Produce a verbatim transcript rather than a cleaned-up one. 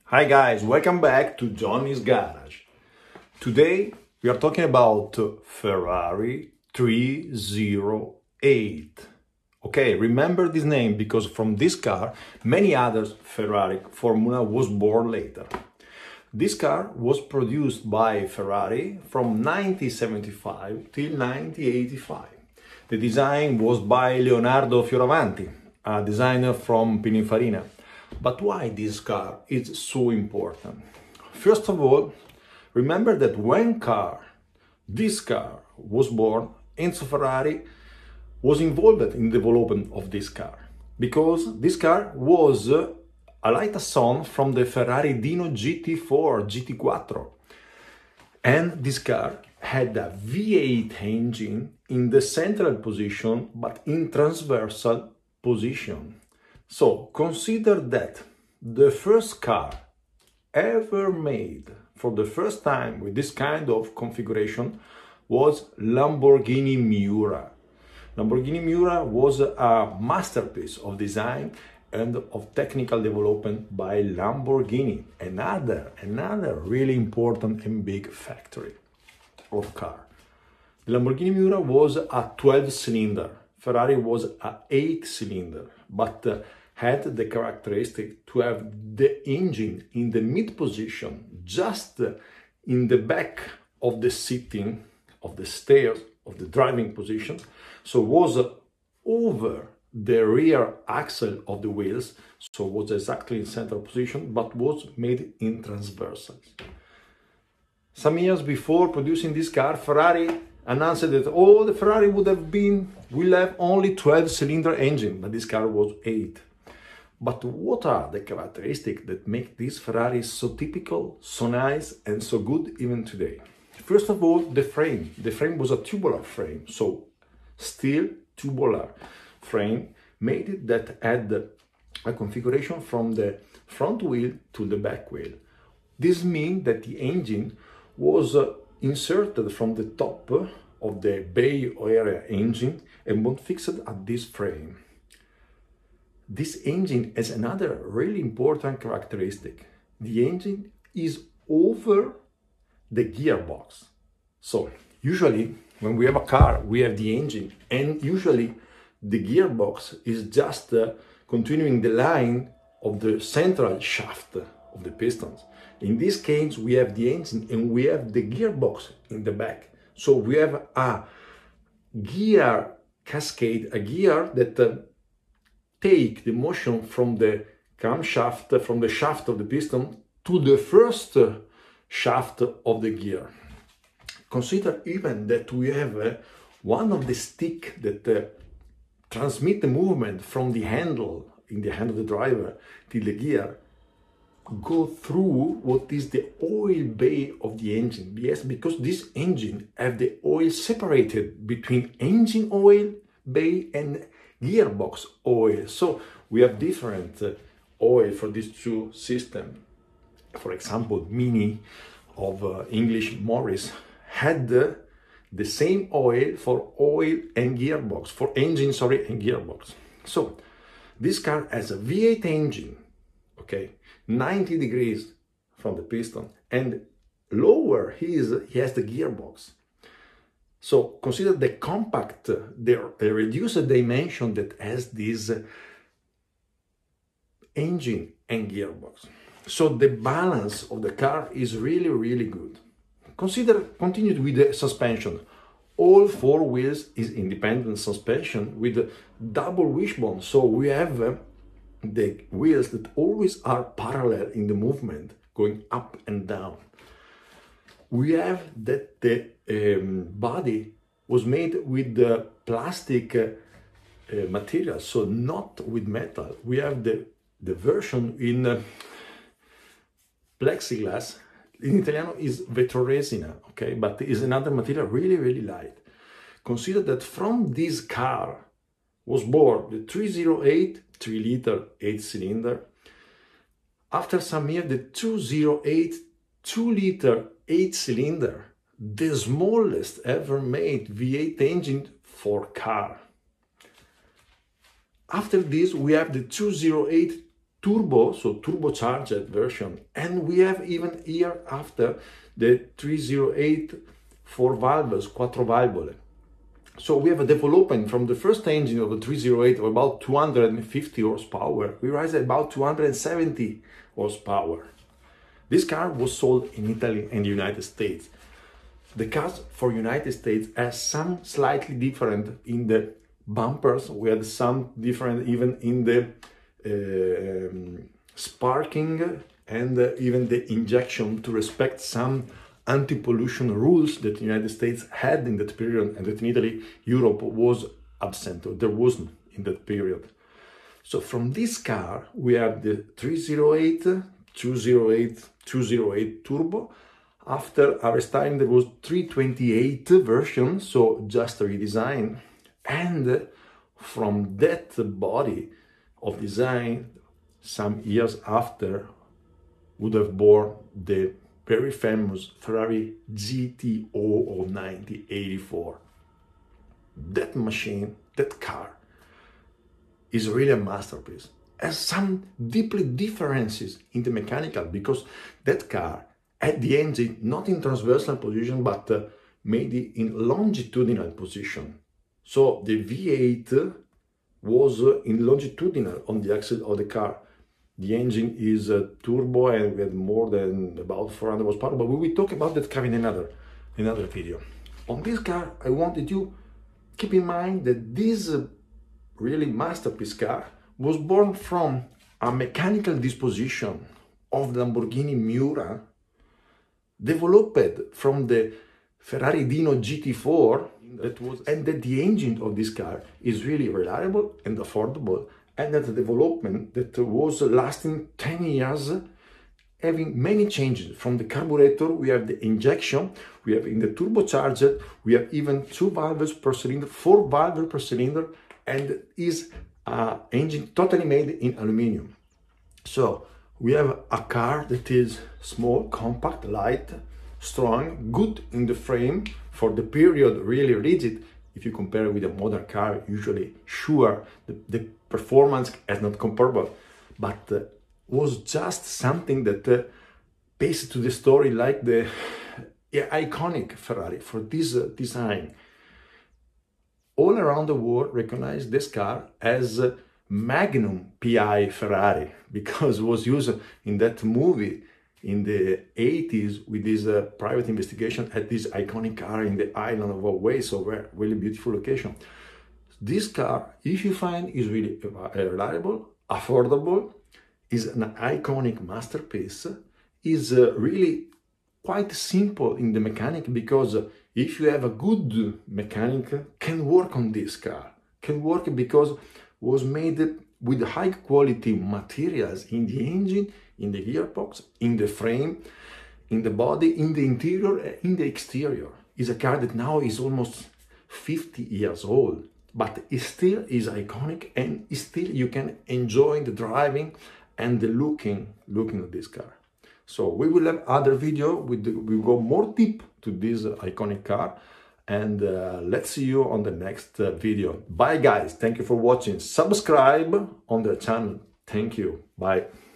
Hi guys, welcome back to Johnny's Garage. Today we are talking about Ferrari three oh eight. Okay, remember this name because from this car many others Ferrari Formula was born later. This car was produced by Ferrari from nineteen seventy-five till nineteen eighty-five. The design was by Leonardo Fioravanti, a designer from Pininfarina. But why this car is so important? First of all, remember that when car, this car was born, Enzo Ferrari was involved in the development of this car, because this car was a light son from the Ferrari Dino G T four, G T four. And this car had a V eight engine in the central position, but in transversal position. So consider that the first car ever made for the first time with this kind of configuration was Lamborghini Miura. Lamborghini Miura was a masterpiece of design and of technical development by Lamborghini, another, another really important and big factory of car. The Lamborghini Miura was a twelve cylinder, Ferrari was a eight cylinder, but uh, had the characteristic to have the engine in the mid position, just uh, in the back of the seating, of the stairs, of the driving position, so was uh, over the rear axle of the wheels, so was exactly in central position, but was made in transversals. Some years before producing this car, Ferrari announced that oh, the Ferrari would have been, will have only twelve cylinder engine, but this car was eight. But what are the characteristics that make this Ferrari so typical, so nice, and so good even today? First of all, the frame. The frame was a tubular frame, so steel tubular frame made it that had a configuration from the front wheel to the back wheel. This means that the engine was uh, inserted from the top of the bay area engine and was fixed at this frame. This engine has another really important characteristic. The engine is over the gearbox. So usually when we have a car, we have the engine, and usually the gearbox is just uh, continuing the line of the central shaft of the pistons. In this case, we have the engine and we have the gearbox in the back. So we have a gear cascade, a gear that uh, take the motion from the camshaft, from the shaft of the piston to the first uh, shaft of the gear. Consider even that we have uh, one of the stick that uh, transmit the movement from the handle, in the hand of the driver, till the gear, go through what is the oil bay of the engine. Yes, because this engine have the oil separated between engine oil bay and gearbox oil. So we have different uh, oil for these two systems. For example, Mini of uh, English Morris had uh, the same oil for oil and gearbox, for engine, sorry, and gearbox. So this car has a V eight engine, okay, ninety degrees from the piston, and lower he, is, he has the gearbox. So consider the compact, the, the reduced dimension that has this engine and gearbox. So the balance of the car is really, really good. Consider, continued with the suspension. All four wheels is independent suspension with double wishbone. So we have uh, the wheels that always are parallel in the movement, going up and down. We have that the um, body was made with the plastic uh, uh, material, so not with metal. We have the, the version in uh, plexiglass. In Italiano is vetroresina, okay, but is another material really, really light. Consider that from this car was born the three oh eight three liter eight cylinder. After some years, the two oh eight two liter eight cylinder, the smallest ever made V eight engine for car. After this, we have the two oh eight turbo, so turbocharged version, and we have even here after the three oh eight four valves, quattro valvole. So we have a development from the first engine of the three oh eight of about two hundred fifty horsepower. We rise at about two hundred seventy horsepower. This car was sold in Italy and the United States. The cars for United States has some slightly different in the bumpers. We had some different even in the uh, um, sparking and uh, even the injection to respect some anti-pollution rules that the United States had in that period and that in Italy, Europe was absent, or there wasn't in that period. So from this car, we have the three oh eight, two oh eight, two oh eight turbo. After our styling, there was three twenty-eight version, so just a redesign. And from that body of design, some years after, would have born the very famous Ferrari G T zero zero ninety eighty-four. That machine, that car, is really a masterpiece. Has some deeply differences in the mechanical, because that car had the engine not in transversal position, but uh, made it in longitudinal position. So the V eight was uh, in longitudinal on the axle of the car. The engine is a turbo and we had more than about four hundred horsepower, but we will talk about that car in another, another video. On this car, I wanted you keep in mind that this uh, really masterpiece car was born from a mechanical disposition of the Lamborghini Miura, developed from the Ferrari Dino G T four, that was, and that the engine of this car is really reliable and affordable, and that the development that was lasting ten years, having many changes. From the carburetor, we have the injection, we have in the turbocharged, we have even two valves per cylinder, four valves per cylinder, and is an engine totally made in aluminum. So we have a car that is small, compact, light, strong, good in the frame, for the period really rigid. If you compare with a modern car, usually, sure, the, the performance is not comparable, but uh, was just something that uh, based to the story like the yeah, iconic Ferrari for this uh, design. All around the world recognize this car as uh, Magnum P I Ferrari, because it was used in that movie in the eighties with this uh, private investigation at this iconic car in the island of Hawaii, so very, really beautiful location. This car, if you find, is really reliable, affordable, is an iconic masterpiece, is uh, really quite simple in the mechanic, because if you have a good mechanic, can work on this car, can work because was made with high quality materials in the engine, in the gearbox, in the frame, in the body, in the interior, in the exterior. It's a car that now is almost fifty years old, but it still is iconic, and still you can enjoy the driving and the looking, looking at this car. So we will have other video, with the, we will go more deep to this iconic car, and uh, let's see you on the next uh, video. Bye guys, thank you for watching. Subscribe on the channel. Thank you, bye.